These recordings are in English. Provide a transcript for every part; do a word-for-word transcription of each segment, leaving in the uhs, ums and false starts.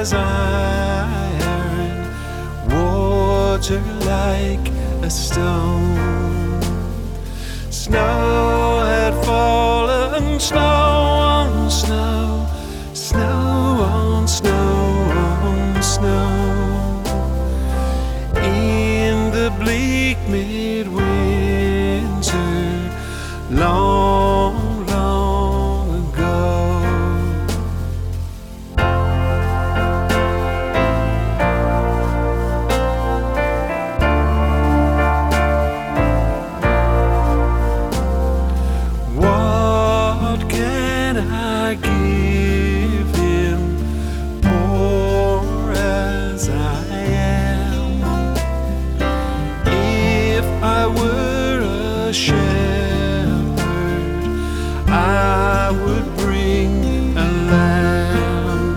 as iron, water like a stone. Snow had fallen, snow on snow, snow on snow on snow. In the bleak midwinter, long, long ago. What can I give him, poor as I am? If I were a shepherd, I would bring a lamb.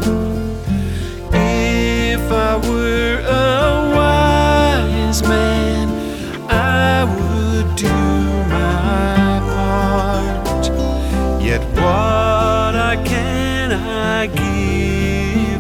If I were a wise man, I would do my part. Yet what I can I give